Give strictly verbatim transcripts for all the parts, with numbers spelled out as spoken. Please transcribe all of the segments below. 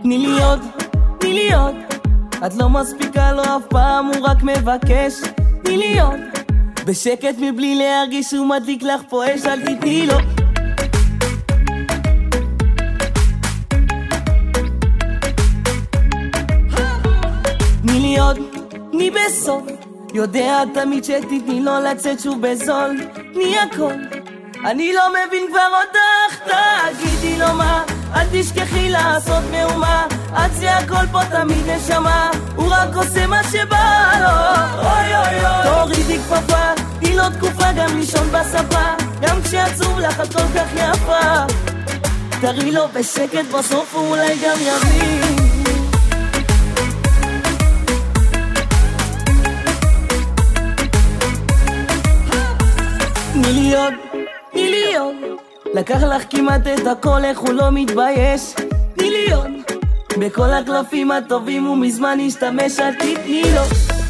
תני לי עוד, תני לי עוד, את לא מספיקה לו אף פעם, הוא רק מבקש. תני לי עוד, בשקט מבלי להרגיש שהוא מדליק לך פה אש, אל תתני לו. תני לי עוד, תני בסוף, יודע תמיד שתתני לו לצאת שוב בזול. תני הכל, אני לא מבין כבר אותך, תגידי לו מה, אל תשכחי לעשות מאומה, עד זה הכל פה תמיד נשמה, הוא רק עושה מה שבא לו. אוי אוי אוי, תורידי כפפה, תני לו תקופה גם לישון בספה, גם כשעצוב לך את כל כך יפה, תראי לו בשקט בסוף הוא אולי גם יבין. תני לי עוד, תני לי עוד, לקח לך כמעט את הכל, איך הוא לא מתבייש. תני לי עוד, בכל הקלפים הטובים הוא מזמן השתמש, אל תתני לו.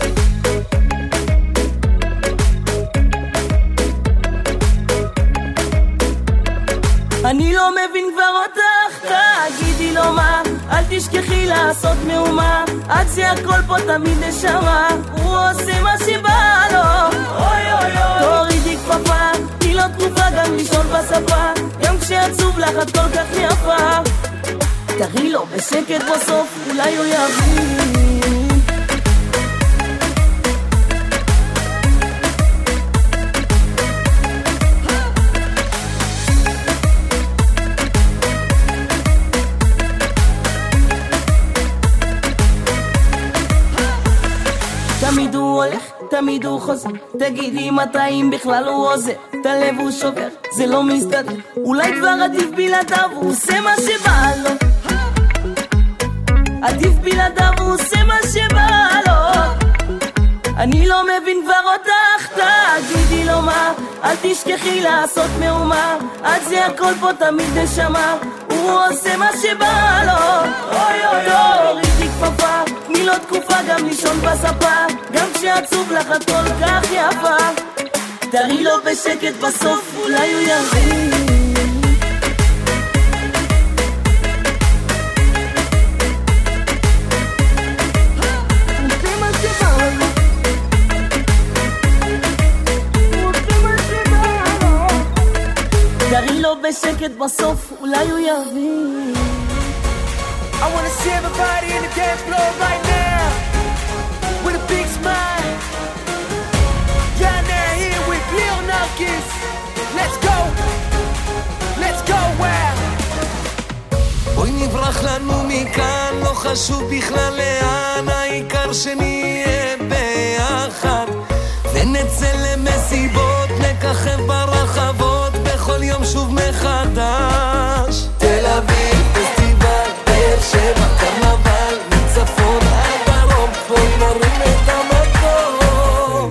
אני לא מבין כבר אותך, תגידי לו מה, אל תשכחי לעשות מאומה, עד זה הכל פה תמיד נשמה, הוא עושה מה שבא לו. אוי אוי אוי, תורידי כפפה, תני לו תקופה גם לישון בספה, גם כשעצוב לך את כל כך יפה, תראי לו בשקט בסוף אולי הוא יבין. תמיד הוא הולך, תמיד הוא חוזר, תגידי מתי אם בכלל הוא עוזר, את הלב הוא שובר, זה לא מסתדר, אולי כבר עדיף בלעדיו, הוא עושה מה שבא לו, עדיף בלעדיו, הוא עושה מה שבא לו. אני לא מבין כבר אותך, תגידי לו מה, אל תשכחי לעשות מאומה, עד זה הכל פה תמיד נשמה, הוא עושה מה שבא לו. אוי אוי אוי, תורידי כפפה, תני לו תקופה גם לישון בספה, גם כשעצוב לך את כל כך יפה, תראי לו בשקט בסוף אולי הוא יבין. תראי לו בשקט בסוף אולי הוא יבין. I wanna see everybody in the dance floor right now with a big smile. Down there here with Lil Nuggets. Let's go, let's go, wow. בואי נברח לנו מכאן, לא חשוב בכלל לאן, העיקר שנהיה ביחד ונצא למסיבות, נככב ברחבות בכל יום שוב מחדש. תל אביב פסטיבל, באר שבע קרנבל, מצפון עד דרום, בואי נרים את המקום,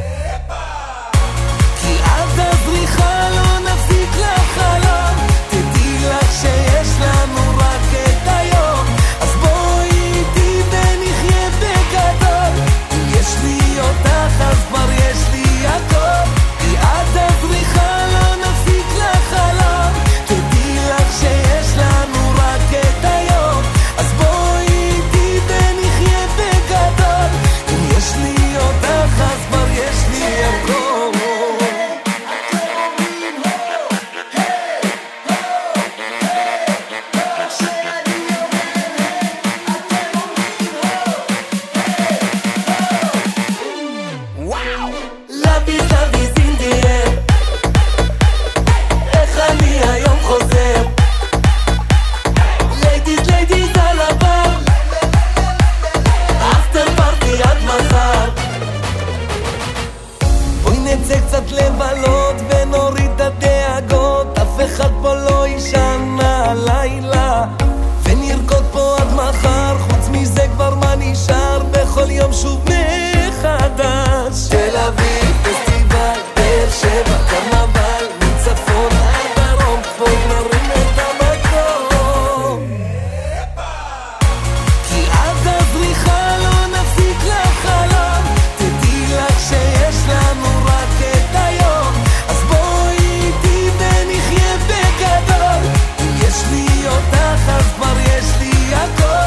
כי עד הזריחה לא נפסיק לחלום, תדעי לך שיש לנו רק את היום, אז בואי איתי ונחיה בגדול, אם יש לי אותך אז כבר יש לי הכל, כי עד הזריחה לא נפסיק לחלום, תדעי לך שיש לנו רק את היום, אז בואי איתי ונחיה בגדול, אם יש לי אותך אז כבר יש לי הכל. Love is love is in the air, איך אני היום חוזר, ladies ladies על הבר, after party עד מחר, בואי נצא קצת לבלות ונוריד את הדאגות, אף אחד פה לא ישן הלילה, ונרקוד פה עד מחר, חוץ מזה כבר מה נשאר, בכל יום שוב מחדש. תל אביב פסטיבל, באר שבע קרנבל, מצפון עד דרום, בואי נרים את המקום, כי עד הזריחה לא נפסיק לחלום, תדעי לך שיש לנו רק את היום, אז בואי איתי ונחיה בגדול, אם יש לי אותך אז כבר יש לי הכל.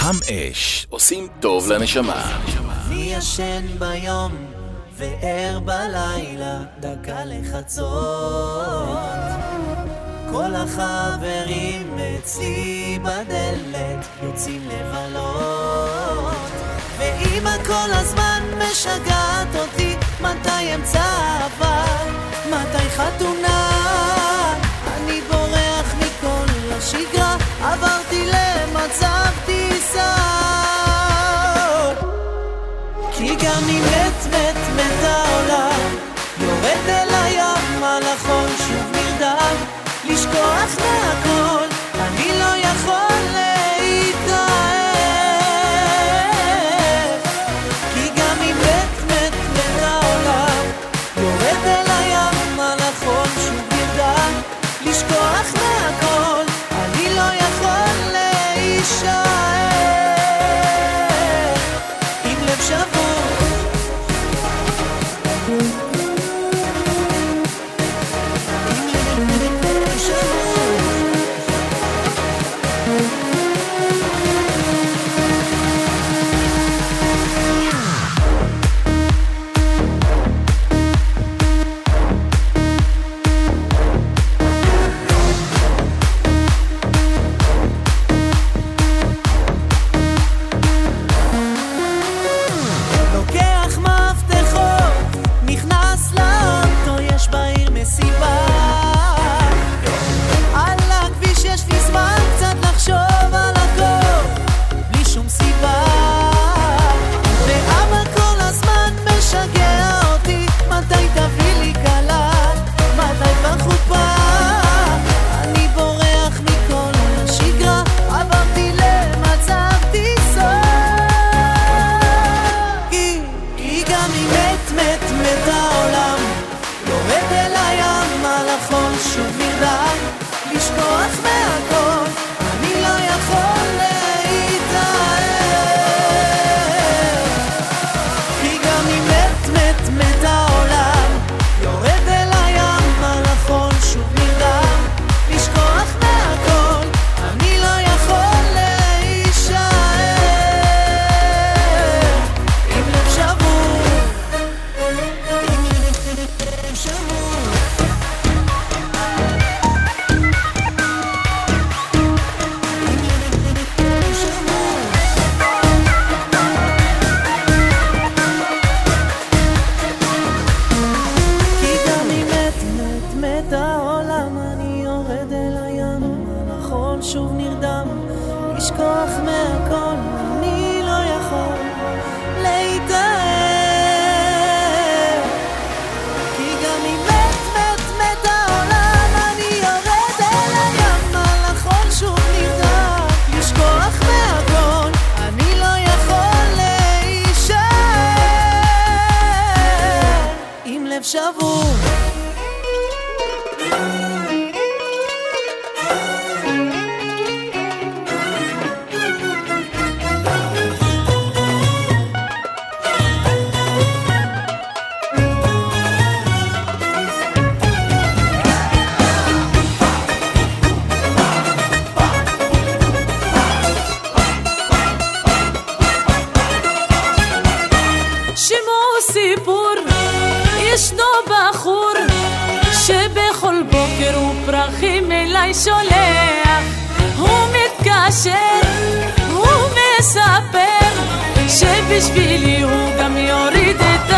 חם אש, עושים טוב לנשמה. אני ישן ביום וער בלילה, דקה לחצות. כל החברים אצלי בדלת יוצאים לבלות, ואמא כל הזמן משגעת אותי, מתי אמצע אבל, מתי חתונה. אני בורח מכל השגרה, עברתי למצב טיסה, כי גם אם מת מת מת העולם, יורד אל הים על החול שוב נרדם, לשכוח מהכל, אני לא יכול להתאהב, כי גם אם מת מת מת העולם, יורד אל הים על החול שוב נרדם, לשכוח מהכל, אני לא יכול להישאר עם לב שבור. שבשבילי הוא גם יוריד את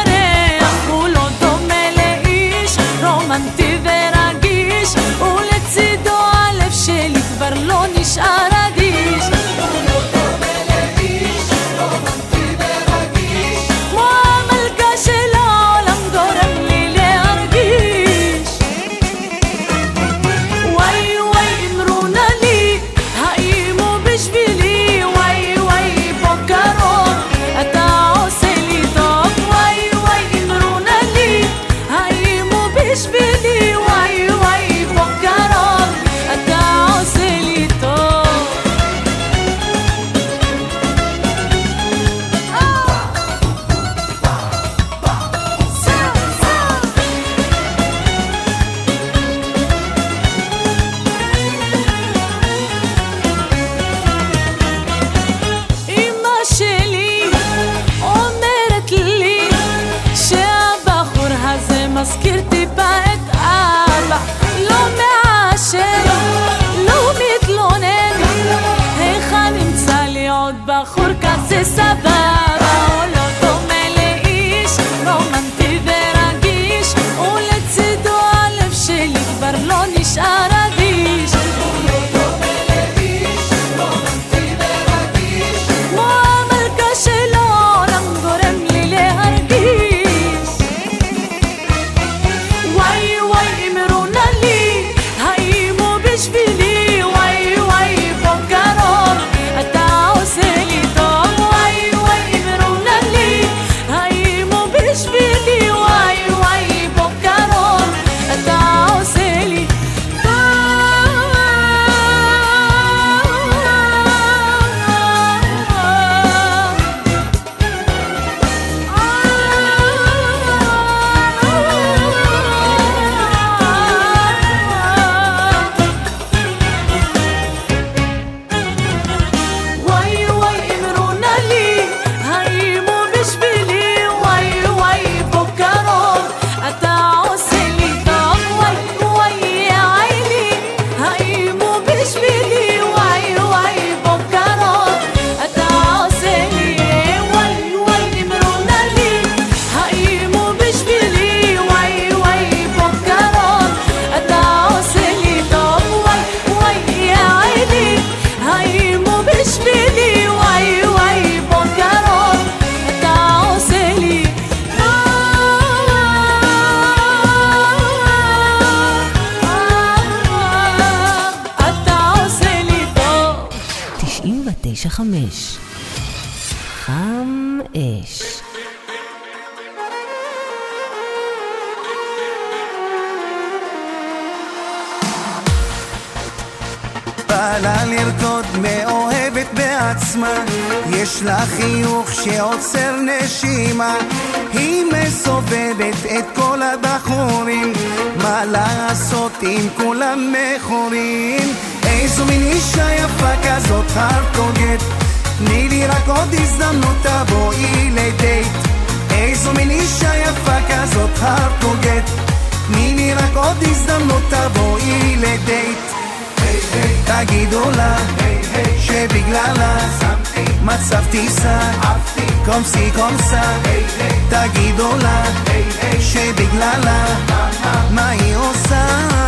הירח, הוא לא דומה לאיש רומנטי ורגיש, ולצידו הלב שלי כבר לא נשאר אדיש. הוא לא דומה לאיש רומנטי ורגיש, כמו המלכה של העולם גורם לי להרגיש. וואי וואי אמרו נא לי, האם הוא בשבילי, וואי וואי בו קרוב, את תשעים ותשע חמש. חם אש. בעלה לרקוד מאוהבת בעצמה, יש לה חיוך שעוצר נשימה, היא מסובבת את כל הבחורים, מה לעשות אם כולם מכורים? איזו מין אישה יפה כזאת הרקוגת, תני לי רק עוד הזדמנות תבואי לדייט. איזו מין אישה יפה כזאת הרקוגת, תני לי רק עוד הזדמנות תבואי לדייט. תגידו לה שבגללה מצב טיסה קומסי קומסה, תגידו לה שבגללה מה היא עושה.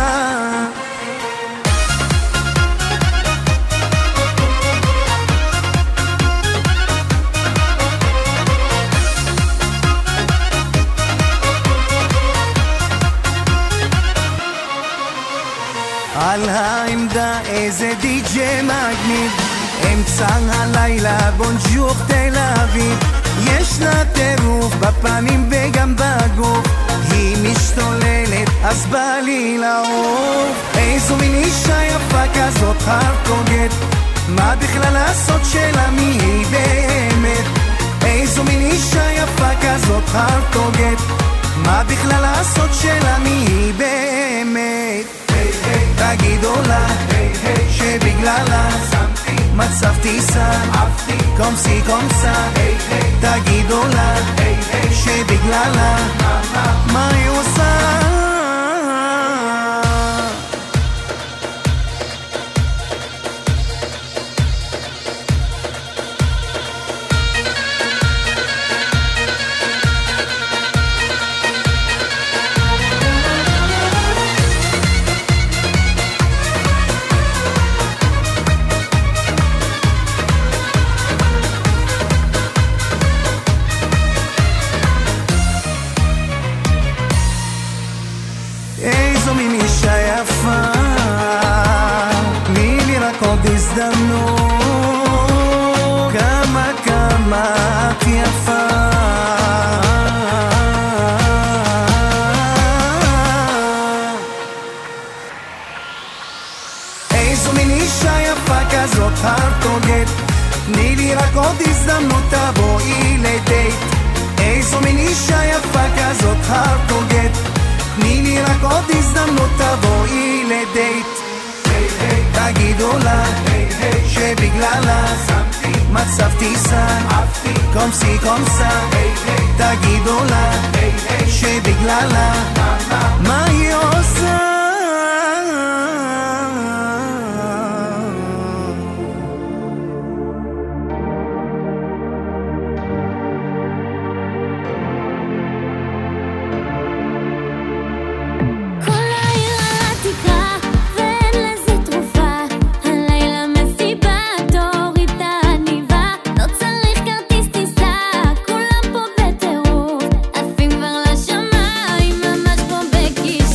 על העמדה איזה די-ג'יי מגניב, אמצע הלילה בונג'ור תל אביב, יש לה טירוף בפנים וגם בגוף, היא משתוללת אז בא לי לאהוב. איזו מין אישה יפה כזאת הרקוגת, מה בכלל לעשות שלה מי היא באמת? איזו מין אישה יפה כזאת הרקוגת, מה בכלל לעשות שלה מי היא באמת? תגידו לה שבגללה מצב טיסה קומסי קומסה, תגידו לה שבגללה מה היא עושה. כמה כמה את יפה, איזו מין אישה יפה כזאת הרקוגת, תני לי רק עוד הזדמנות תבואי לדייט. איזו מין אישה יפה כזאת הרקוגת, תני לי רק עוד הזדמנות תבואי לדייט. תגידו לה שבגללה מצב טיסה קומסי קומסה, תגידו לה שבגללה מה היא עושה. כולם פה בטירוף, עפים כבר לשמיים, ממש פה בכישוף.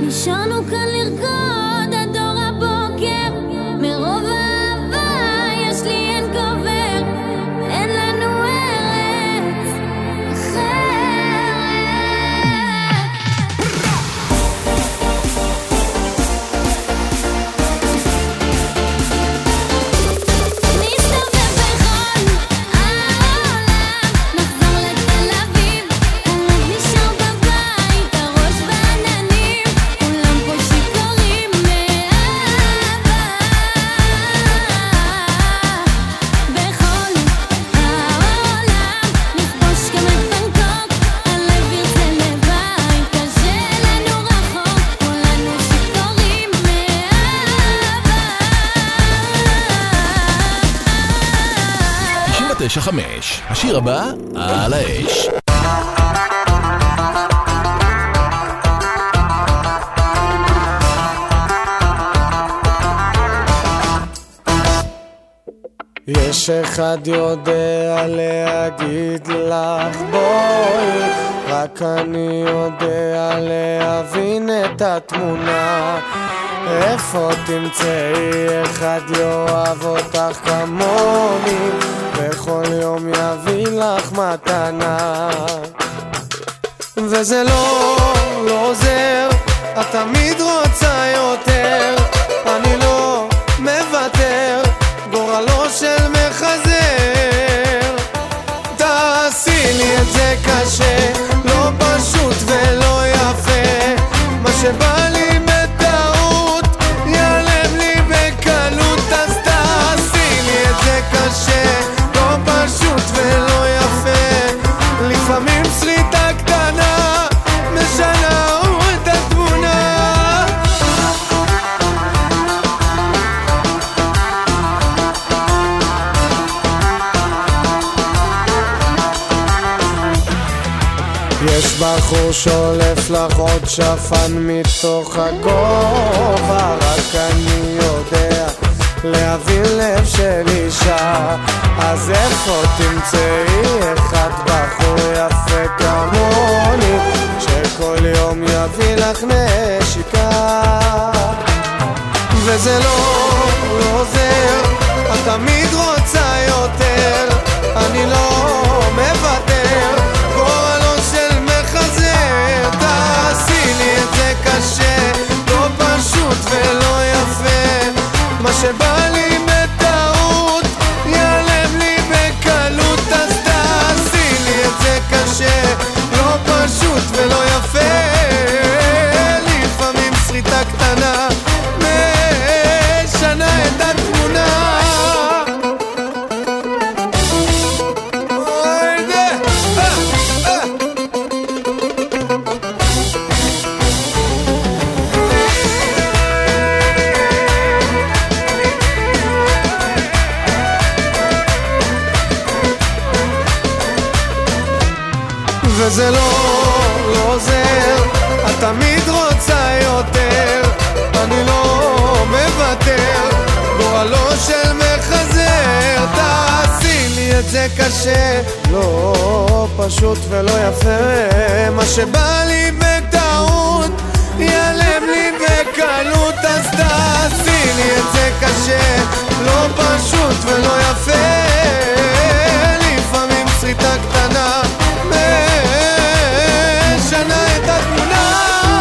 נשארנו כאן לרקוד עד אור הבוקר, מרוב אהבה יש לי אין קובר, אין לנו ארץ אחרת. נסתובב בכל העולם, נחזור לתל אביב, הלב נשאר בבית, הראש בעננים, כולם פה שיכורים מאהבה. בכל העולם נכבוש גם את בנקוק, הלב ירצה לבית, קשה לנו רחוק, כולנו שיכורים מאהבה. תשעים ותשע חמש, השיר הבא, על האש. יש אחד יודע להגיד לך בואי, רק אני יודע להבין את התמונה. איפה תמצאי אחד יאהב אותך כמוני, בכל יום יביא לך מתנה. וזה לא, לא עוזר, את תמיד רוצה יותר, אני לא מוותר, גורלו של מחזר. תעשי לי את זה קשה, לא פשוט ולא יפה, מה שבא לי בטעות ייעלם לי בקלות. אז תעשי לי את זה קשה, לא פשוט ולא יפה, לפעמים שריטה קטנה משנה את התמונה. יש בחור שולף לך עוד שפן מתוך הגובה, רק אני יודע להבין לב של אישה. אז איפה תמצאי אחד בחור יפה כמוני, שכל יום יביא לך נשיקה. וזה לא, לא עוזר, את תמיד רוצה יותר, אני לא מוותר, גורלו של מחזר. תעשי לי את זה קשה, לא פשוט ולא יפה, מה שבא לי בטעות ייעלם לי בקלות. אז תעשי לי את זה קשה, לא פשוט ולא יפה, לפעמים שריטה קטנה משנה את התמונה. וזה לא, לא עוזר, את תמיד רוצה יותר, אני לא מוותר, גורלו של מחזר. תעשי לי את זה קשה, לא פשוט ולא יפה, מה שבא לי בטעות ייעלם לי בקלות. אז תעשי לי את זה קשה, לא פשוט ולא יפה, לפעמים שריטה קטנה משנה את התמונה.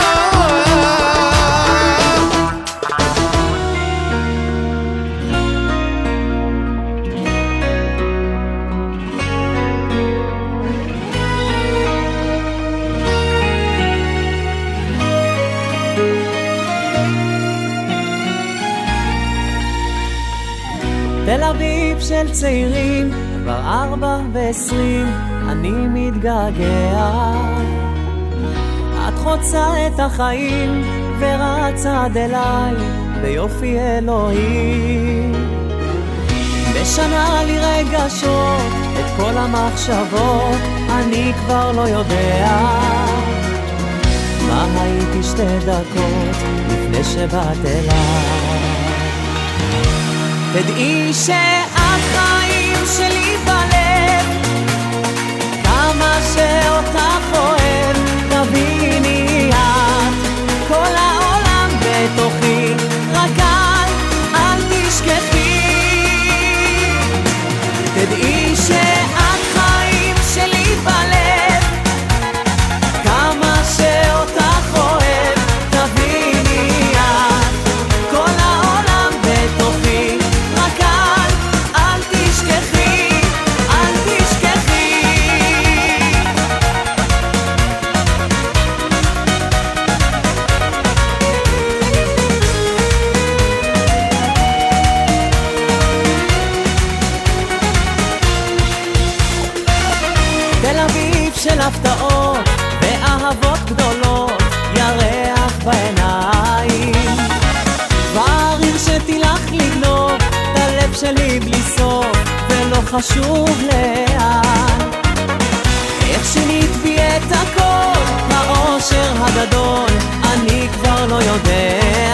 תל אביב של צעירים, כבר ארבע ועשרים, אני מתגעגע. את חוצה את החיים ורצה עד אליי ביופי אלוהים. משנה לי רגשות, את כל המחשבות, אני כבר לא יודע מה הייתי שתי דקות לפני שבאת אליי. תדעי שאת חיים שלי בלב, כמה שאותך אוהב, תביני את כל העולם בתוכי, רק אל, אל תשכחי. תדעי שאת חיים שלי בלב, כמה שאותך אוהב, תביני את, כל העולם בתוכי, רק אל, אל תשכחי, אל תשכחי. תל אביב של הפתעות ואהבות גדולות, ירח בעיניים, כבר הרשיתי לך לגנוב את הלב שלי בלי סוף, ולא חשוב לאן. איך שינית בי את הכל, האושר הגדול, אני כבר לא יודע.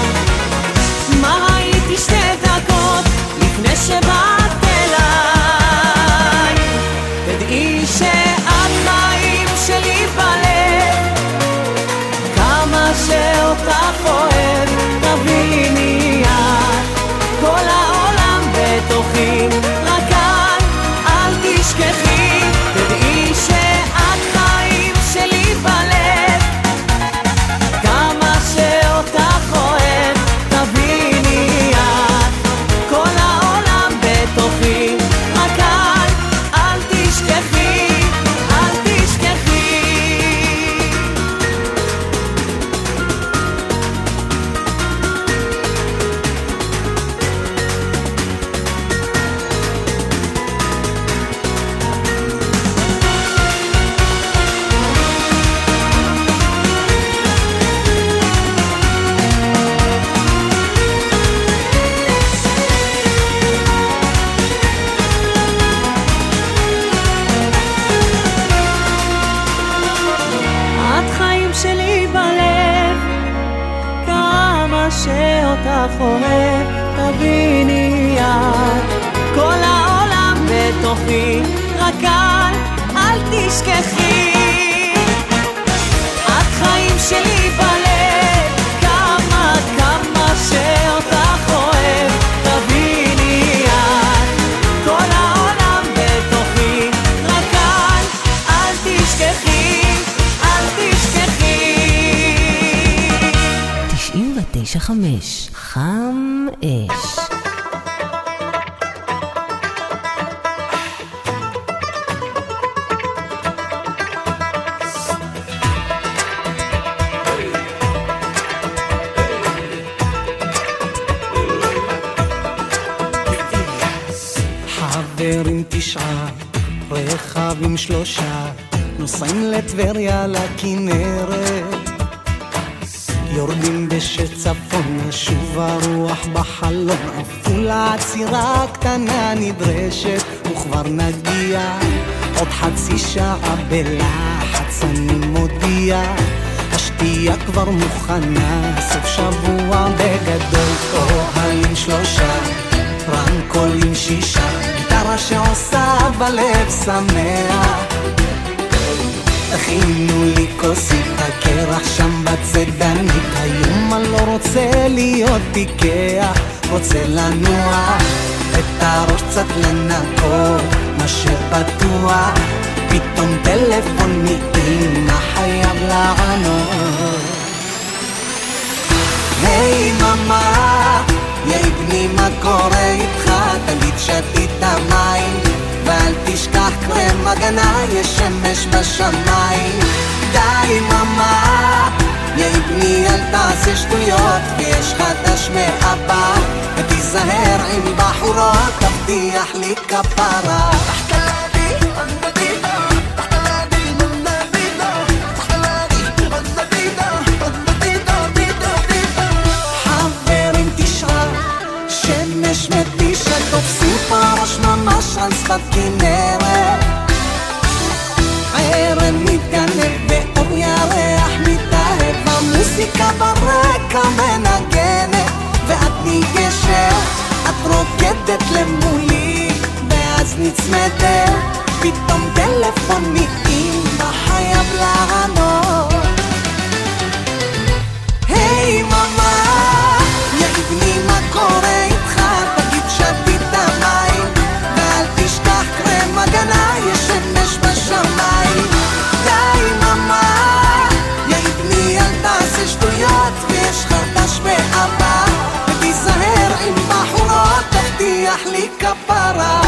מה הייתי שתי דקות לפני שבאת אליי? תדעי שאת חיים שלי בלב, כמה שאותך אוהב, תביני את, כל העולם בתוכי, רק אל, אל תשכחי. תדעי שאת חיים שלי בלב, כמה שאותך אוהב, תביני את, כל העולם בתוכי, רק אל, אל תשכחי, אל תשכחי. את חיים שלי בלב, כמה שאותך אוהב, תביני את, כל העולם בתוכי, רק אל, אל תשכחי. את חיים שלי בלב, כמה, כמה שאותך אוהב, תביני את, כל העולם בתוכי, רק אל, אל תשכחי, אל תשכחי. תשעים ותשע חמש חם אש. חברים תשעה, רכבים שלושה, נוסעים לטבריה לכנרת, יורדים בשצפון, שוב הרוח בחלון, עפולה עצירה קטנה נדרשת, וכבר נגיע עוד חצי שעה בלחץ אני מודיע, השתייה כבר מוכנה, סוף שבוע בגדול, אוהלים שלושה, רמקולים שישה, גיטרה שעושה בלב שמח, תכינו לי כוסית, הקרח שם בצדנית, היום אני לא רוצה להיות פיקח, רוצה לנוע, את הראש קצת לנקות, מה שבטוח, פתאום טלפון מאמא חייב לענות. היי ממה, יאי בני מה קורה איתך, תמיד שתית המים, ואל תשכח קרם הגנה, יש שמש בשמיים. די ממה, יאי בני אל תעשה שטויות, ויש חדש מאבא, ותיזהר עם בחורות, תבטיח לי כפרה. חברים תשעה, שמש מתישה, תופסים פרש ממש על שפת כנרת, ערב מתגנב באור ירח מתאהב, המוזיקה ברקע מנגנת, ואת ניגשת, את רוקדת למולי, ואז נצמדת, פתאום טלפון מאמא חייב לענות. היי ממה, כפרה.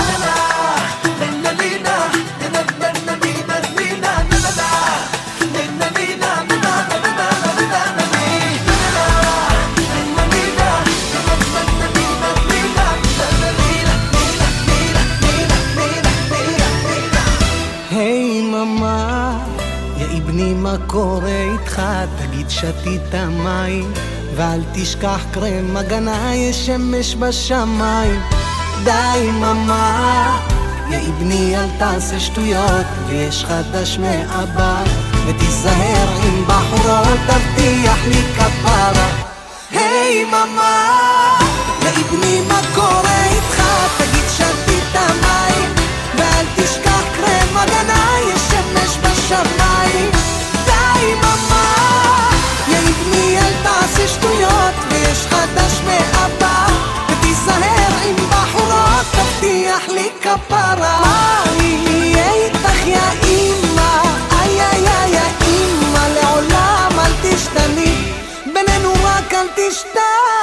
היי ממה, יא בני מה קורה איתך? תגיד שתית מים ואל תשכח קרם הגנה, יש שמש בשמיים. די ממה, יא בני אל תעשה שטויות, ויש חדש מאבא, ותיזהר עם בחורות, תבטיח לי כפרה. היי ממה, יא בני מה קורה איתך? תגיד שתית מים ואל תשכח קרם הגנה, יש שמש בשמיים. די ממה, יא בני אל תעשה שטויות, ויש חדש מאבא, ותיזהר עם בחורות, תבטיח לי כפרה. מה יהיה איתך יא אמא, איי איי איי יא אמא, לעולם אל תשתני, בינינו רק אל תשתני.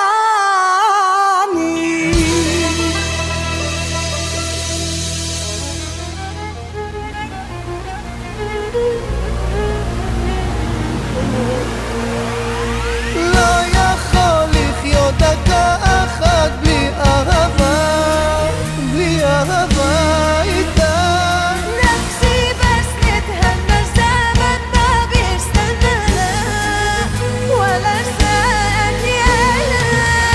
לא יכול לחיות דקה אחת בלי אהבה, בלי אהבה איתה. نفسي بس نتهنى الزمن ما بيستنانا ولا ثانية لا.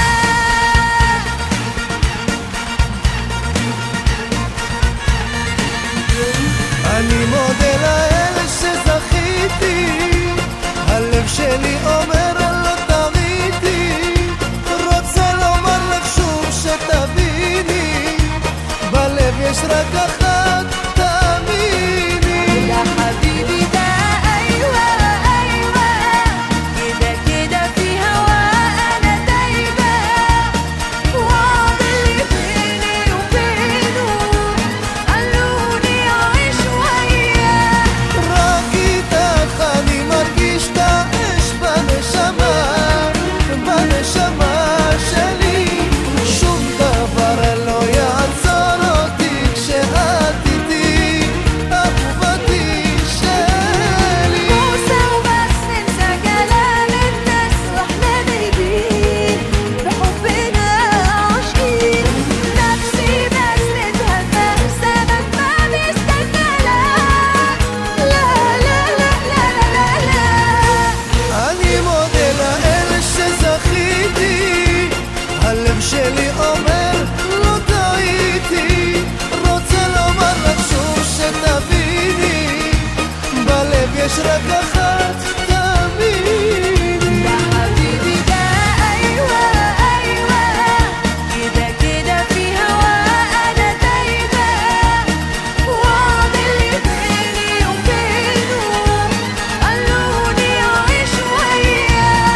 אני מודה לאל שזכיתי, הלב שלי אומר לא טעיתי, רוצה לומר לך שוב שתביני, בלב יש רק אחת, תאמיני. يا حبيبي ده أيوة أيوة كده كده في هوا أنا دايبة وعد اللي بيني وبينه خلوني أعيش وياه. רק איתך אני מרגיש את האש בנשמה, בנשמה שלי, שום דבר לא יעצור אותי כשאת איתי, אהובתי שלי. موسى وبس ننسى كلام الناس واحنا دايبين بحبنا عاشقين. نفسي بس نتهنى الزمن ما بيستنى لا لا لا لا لا لا لا. אני מודה לאל שזכיתי, הלב שלי אומר לא טעיתי, רוצה לומר לך שוב שתביני, בלב יש רק אחת, תאמיני. يا حبيبي ده أيوة أيوة كده كده في هوا أنا دايبة وعد اللي بيني وبينه خلوني أعيش وياه.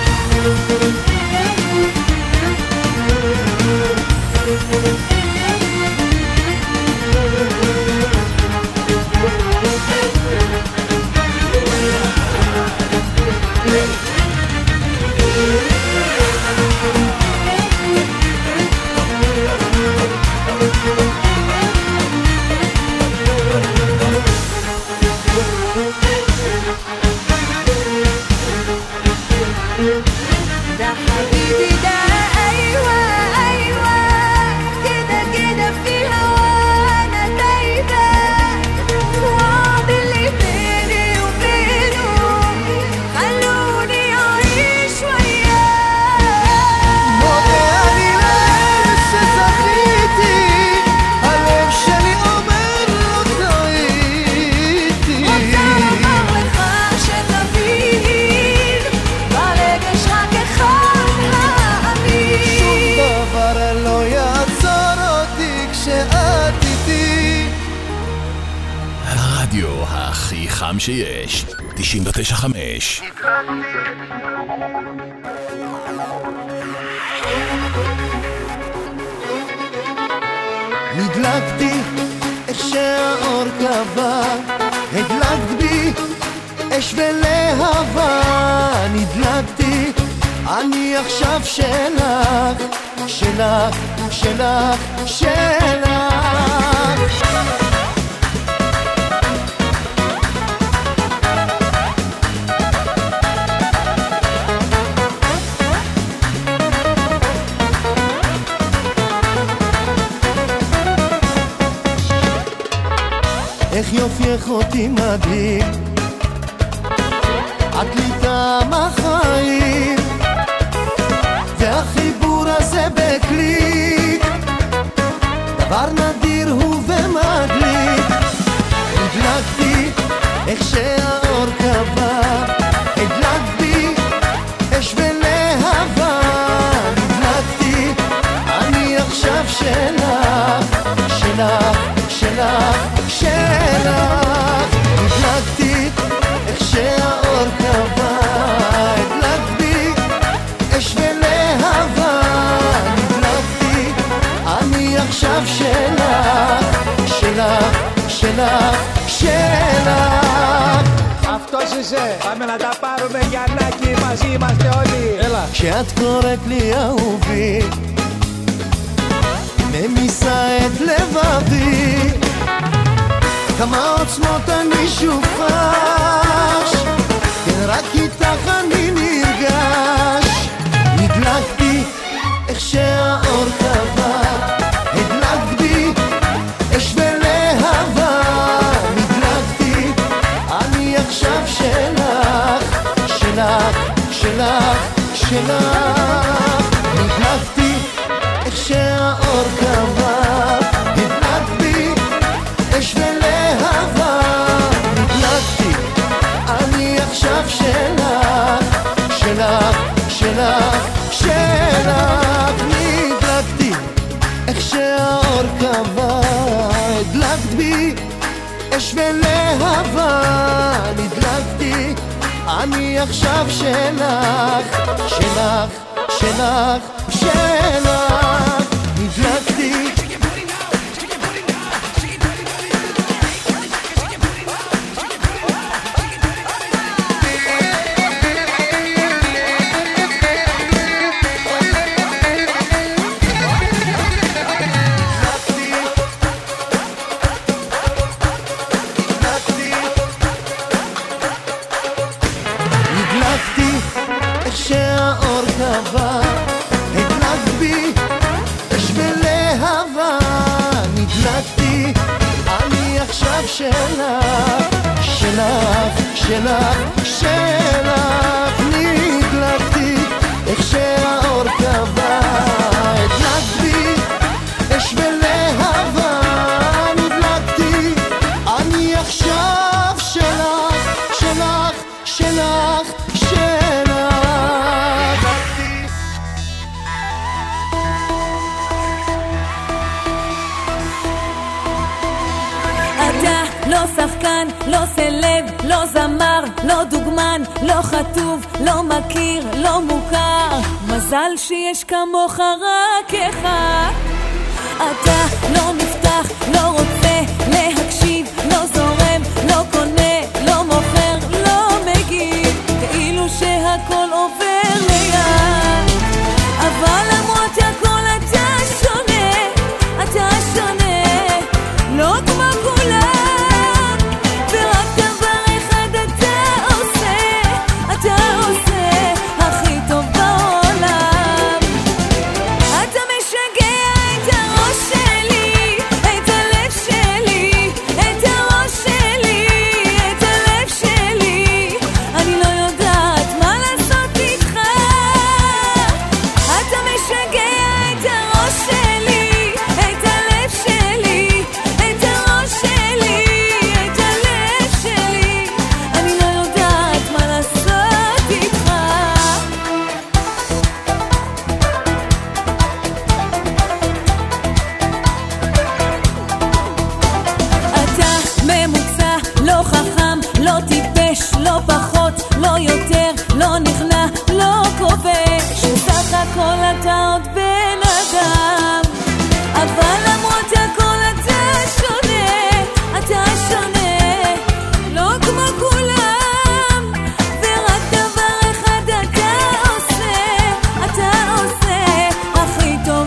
ده حبيبي ده أيوة أيوة كده كده في هوا أنا دايبة وعد اللي بيني وبينه خلوني أعيش وياه. מודה אני לאל שזכיתי, הלב שלי אומר לא טעיתי. רוצה לומר לך שתבין בלב יש רק אחד האמין. שום דבר לא יעצור אותי כשאת איתי. הרדיו הכי חם שיש, תשעים ותשע חמש. נדלקתי איך שהאור כבה, הדלקת בי אש ולהבה. נדלקתי, אני עכשיו שלך, שלך, שלך, שלך. איך יופייך אותי מדהים, את לי טעם החיים, והחיבור הזה בקליק, דבר נדיר הוא ומדליק. הדלקתי איך שהאור קבע, הדלקת בי אש ולהבה. הדלקתי, אני עכשיו שלך, שלך, שלך, שלך. הדלקתי איך שהאור קבע, הדלקת בי אש ולהבה. הדלקתי, אני עכשיו שלך, שלך, שלך, שלך. Αυτός είσαι, πάμε να τα πάρουμε Γιαννάκη, μαζί είμαστε όλοι. Έλα. כשאת קוראת לי אהובי, ממיסה את לבבי, כמה עוצמות אני שופש, כן רק איתך אני נרגש. הדלקתי איך שהאור קבע, הדלקת בי אש ולהבה. הדלקתי, אני עכשיו שלך, שלך, שלך, שלך. הדלקתי איך שהאור קבע, הדלקת בי אש ולהבה. הדלקתי, אני עכשיו שלך, שלך, שלך, שלך. נדלקתי איך שהאור קבע, הדלקת בי אש ולהבה. נדלקתי, אני עכשיו שלך, שלך, שלך, שלך. נדלקתי. שלך, שלך, שלך, שלך. נדלקתי איך שהאור קבע, הדלקת בי אש ולהבה. נדלקתי, אני עכשיו שלך, שלך, שלך, שלך. לא שחקן, לא סלב, לא זמר, לא דוגמן, לא חטוב, לא מכיר, לא מוכר. מזל שיש כמוך רק אחד. אתה לא נפתח, לא רוצה להקשיב, לא זורם, לא קונה, לא מוכר, לא מגיב, כאילו שהכל עובר ליד. אבל למרות הכל אתה שונה, אתה שונה, לא כמו כולם. הכי טוב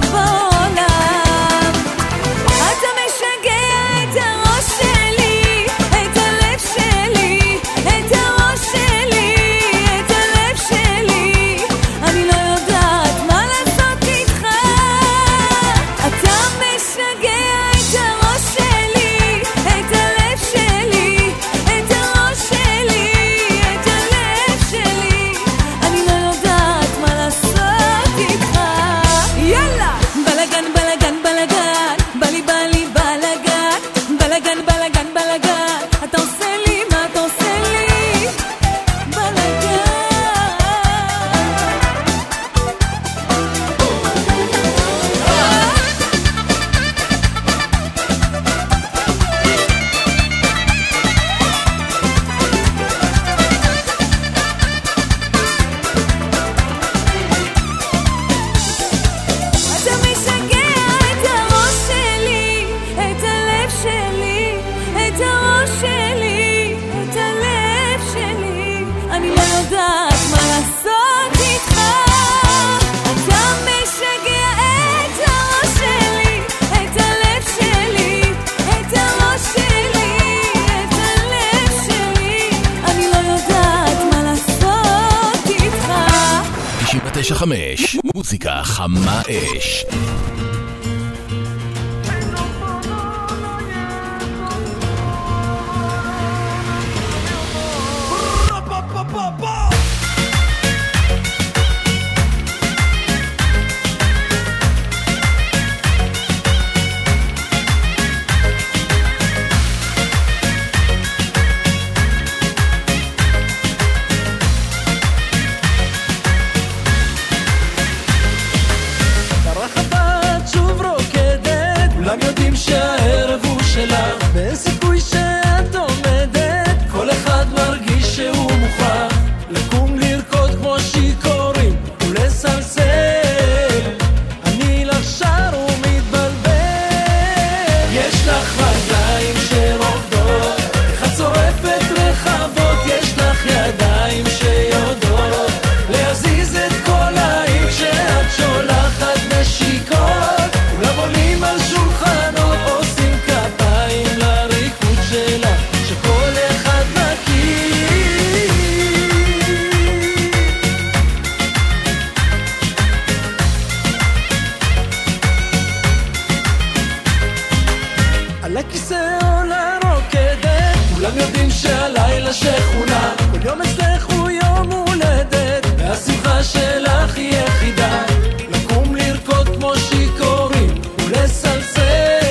תשעים ותשע חמש, מוזיקה חמה אש. שהערב הוא שלך, ואין סיכוי שאת עומדת, כל אחד מרגיש שהוא מוכרח לקום לרקוד כמו שיכורים ולסלסל. אני לך שר ומתבלבל, יש לך רגליים שרוקדות, אחד צורפת רחבות, יש לך ידיים שיודעות להזיז את כל העיר כשאת שולחת נשיקות, כולם עולים על שולחן עושים כפיים לריקוד שלה שכל אחד מכיר. על הכיסא עולה רוקדת, כולם יודעים שהלילה שכונה, כל יום אצלך הוא יום הולדת, והשמחה שלך היא יחידה, לקום לרקוד כמו שיכורים ולסלסל.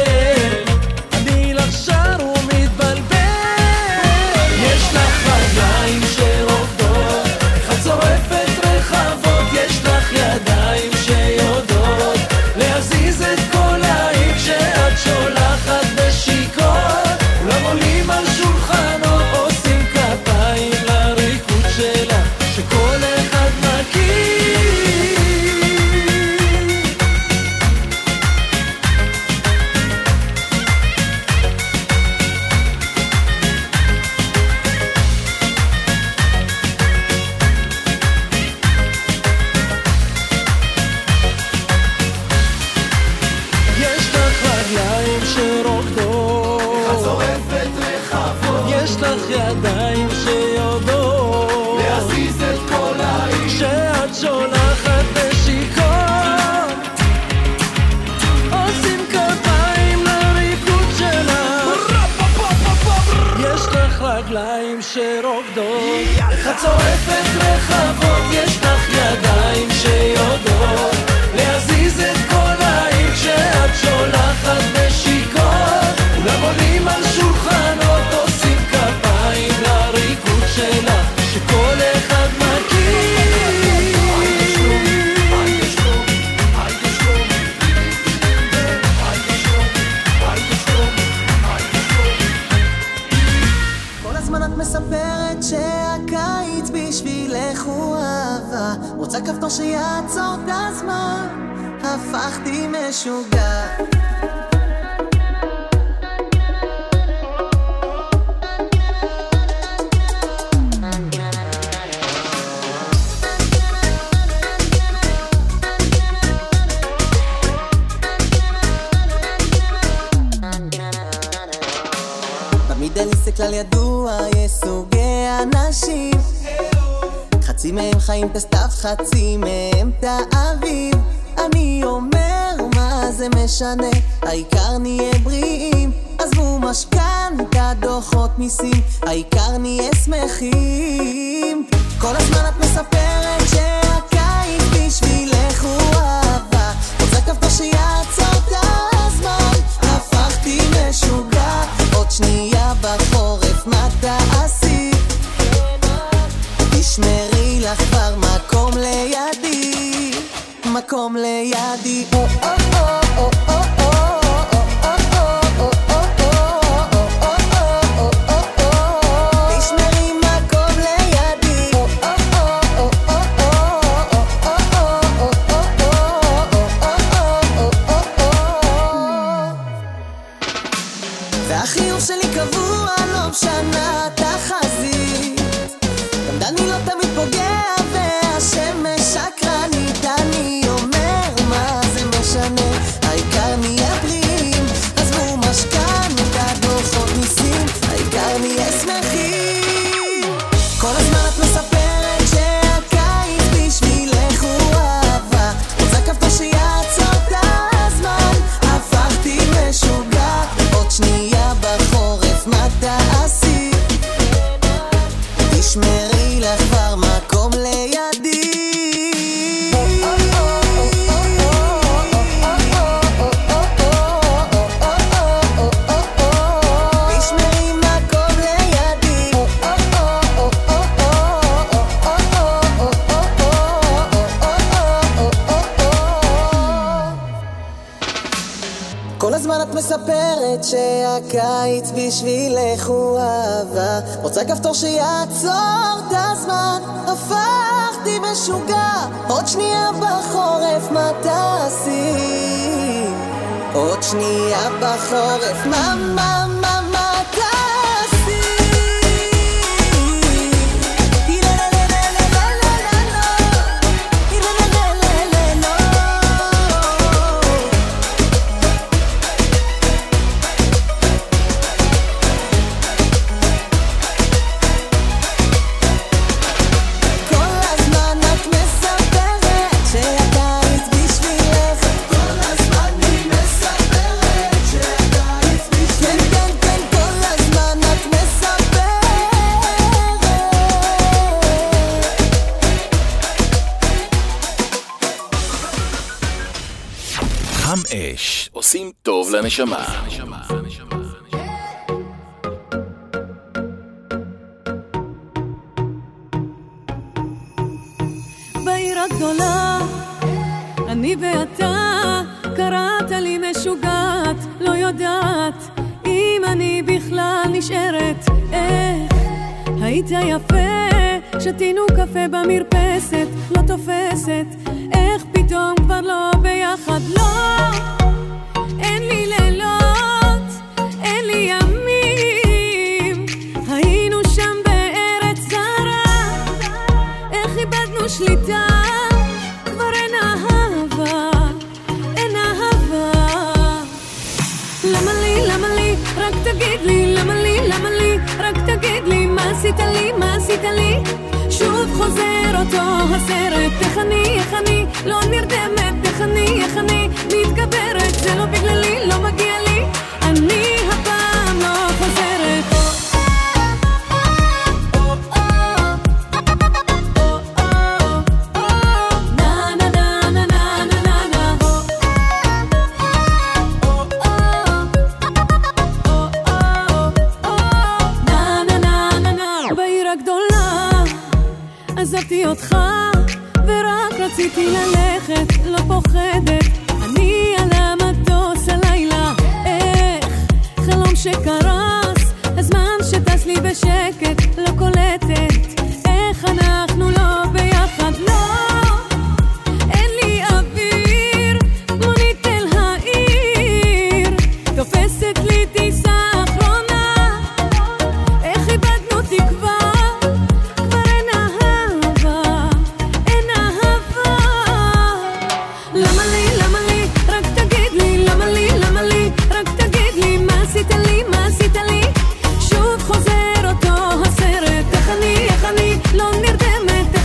צורפת רחבות, יש לך ידיים שיודעות להזיז את כל העיר כשאת שולחת נשיקות, כולם עולים על שולחנות עושים כפיים לריקוד שלך שכל אחד מכיר. כל הזמן את מספרת שהקיץ בשבילך הוא אהבה, רוצה כפתור שיעצור את הזמן, הפכתי משוגע. במידליסט כלל ידוע, יש סוגי אנשים, חצי מהם חיים את הסתיו, חצי מהם את האביב. אני אומר מה זה משנה, העיקר נהיה בריאים, עזבו משכנתה, דוחות מיסים, העיקר נהיה שמחים. כל הזמן את מספרת שהקיץ בשבילך הוא אהבה, רוצה כפתור שיעצור את הזמן, הפכתי משוגע. עוד שנייה בחורף מה תעשי? תשמרי לך כבר מקום לידי, מקום לידי. או או או או והחיוך שלי קבוע, לא משנה תחזית, גם דני לא תמיד פוגע והשמש שקרנית. אני אומר מה זה משנה, העיקר את מספרת שהקיץ בשבילך הוא אהבה, רוצה כפתור שיעצור את הזמן, הפכתי משוגע, עוד שנייה בחורף מה תעשי? עוד שנייה בחורף מה מה מה מה תעשי? חם אש, עושים טוב לנשמה. בעיר הגדולה, אני ואתה, קראת לי משוגעת, לא יודעת אם אני בכלל נשארת. איך היית יפה, שתינו קפה במרפסת, לא תופסת, איך פתאום כבר לא ביחד. לא, אין לי לילות, אין לי ימים, היינו שם בארץ זרה, איך איבדנו שליטה, כבר אין אהבה, אין אהבה. למה לי, למה לי, רק תגיד לי, למה לי, למה לי, רק תגיד לי, מה עשית לי, מה עשית לי? שוב חוזר אותו הסרט, איך אני, איך אני לא נרדמת, איך אני, איך אני מתגברת, זה לא בגללי, לא מגיע לי, אני הפעם לא חוזרת. עזבתי אותך ורק רציתי ללכת, לא פוחדת, אני על המטוס הלילה, איך חלום שקרס, הזמן שטס לי בשקט, לא קולטת, איך אנחנו לא ביחד. לא, אין לי אוויר, מונית אל העיר, תופסת לי טיסה אחרונה, איך איבדנו תקווה, עשית לי, מה עשית לי? שוב חוזר אותו הסרט, איך אני, איך אני לא נרדמת,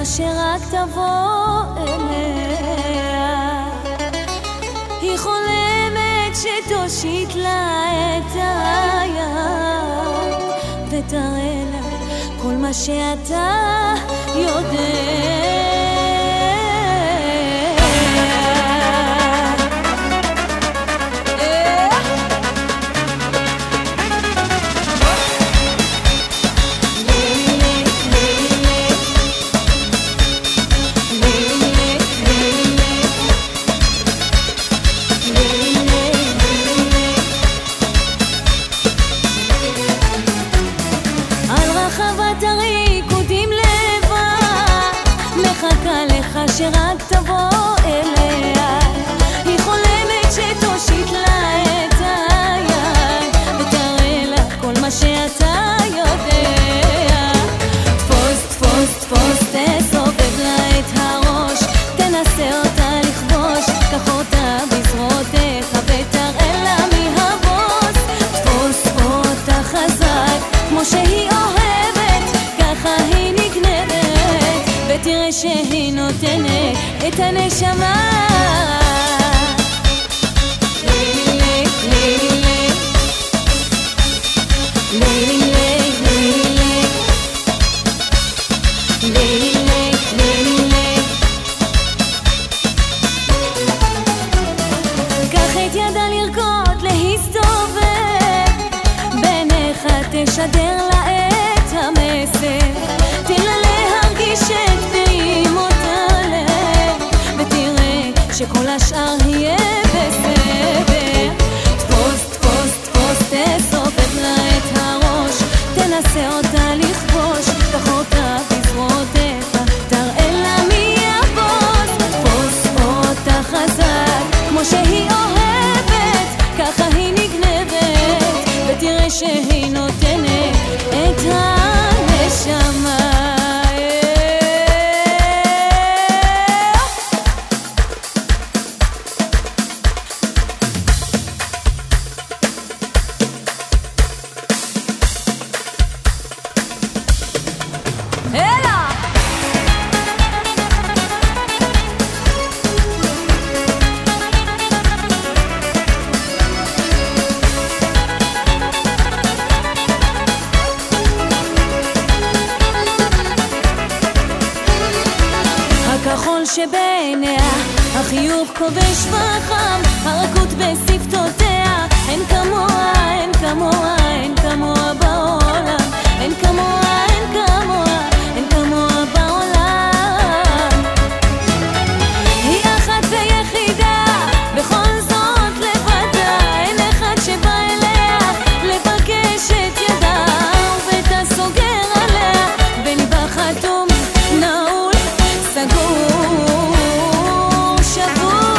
שרק תבוא אליה. היא חולמת שתושיט לה את היד ותראה לה כל מה שאתה יודע. שרק תבוא אליה. היא חולמת שתושיט לה את היד ותראה לה כל מה שאתה יודע. תפוס, תפוס, תפוס, תסובב לה את הראש, תנסה אותה לכבוש, קח אותה בזרועותיך ותראה לה מי הבוס. תפוס אותה חזק כמו שהיא אוהבת, ככה היא נגנבת ותראה שהיא נותנת את הנשמה. לילי לילי לילי לילי לילי, קח את ידה לרקוד להסתובב, בעיניך תשדר לה את המסר, תן לה להרגיש את פעימות הלב ותראה שכל השאר יהיה בסדר. תפוס, תפוס, תפוס, תסובב לה את הראש, תנסה אותה לכבוש, קח אותה בזרועותיך, תראה לה מי הבוס. תפוס אותה חזק כמו שהיא אוהבת, ככה היא נגנבת ותראה שהיא נותנת את הנשמה. הכחול שבעיניה, החיוך כובש וחם, הרכות בשפתותיה, אין כמוה, אין כמוה, אין כמוה בעולם, אין כמוה, אין כמוה, אין כמוה בעולם. היא אחת ויחידה, בכל זאת לבדה, אין אחד שבא אליה לבקש את ידה, וביתה סוגר עליה, בליבה חתום נעול סגור שבור.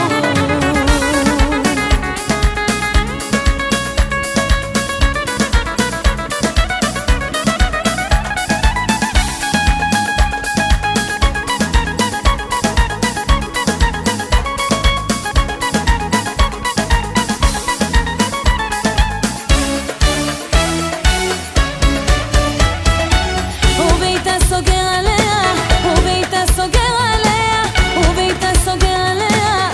וביתה סוגר עליה, וביתה סוגר עליה, וביתה סוגר עליה.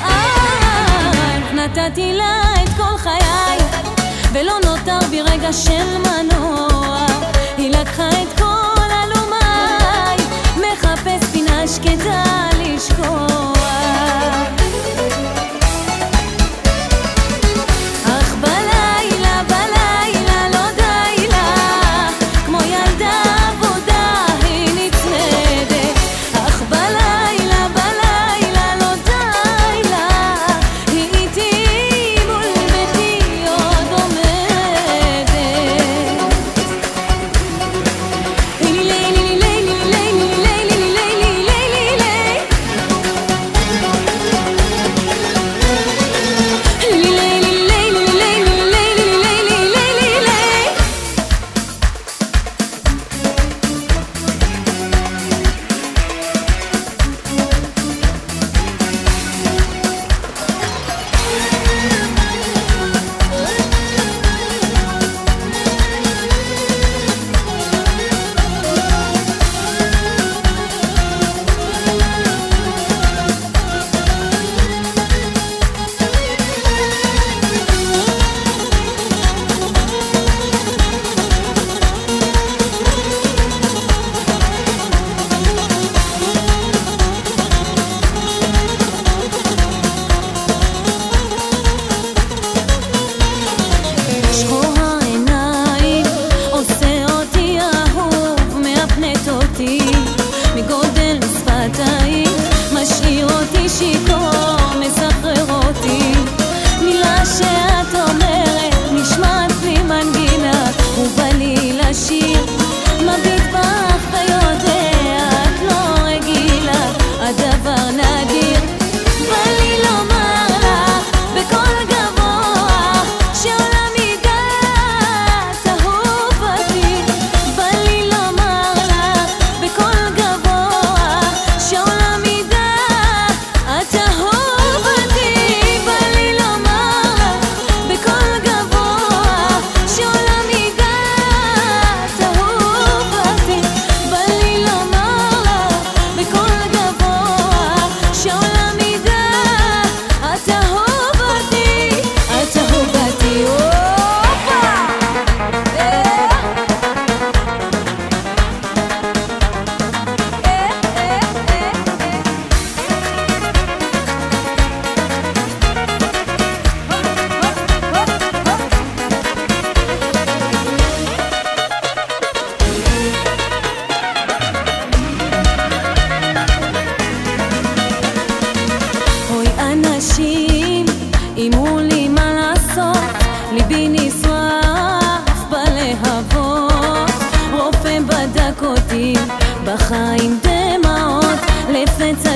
נתתי לה את כל חיי ולא נותר בי רגע של מנוע, היא לקחה את כל אלומיי, מחפש פינה שקטה לשקוע. אך בלילה, בלילה לא די לה, כמו ילדה עבודה היא נצמדת. אך בלילה, בלילה לא די לה, היא איתי מול ביתי עוד עומדת. לילי לילי לילי לילי לילי לילי לילי לילי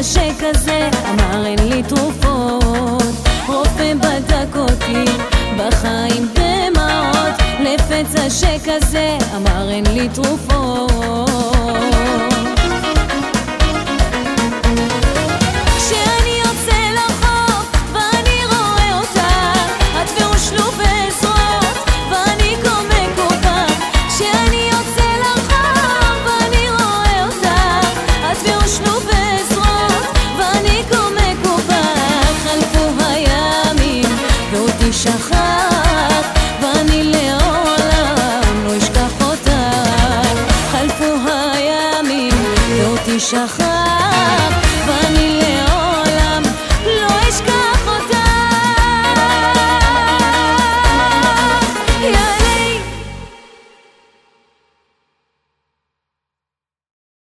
שכזה, אמר אין לי תרופות. רופא בדק אותי בחיים במעות, לפצע שכזה, אמר אין לי תרופות. כשאני יוצא לרחוב ואני רואה אותה, את והושלו בעזרות ואני קומה קופה. כשאני יוצא לרחוב ואני רואה אותה, את והושלו בעזרות ואני קומה קופה. חלפו הימים ואותי שכח, ואני לעולם לא אשכח אותך. חלפו הימים ואותי שכח,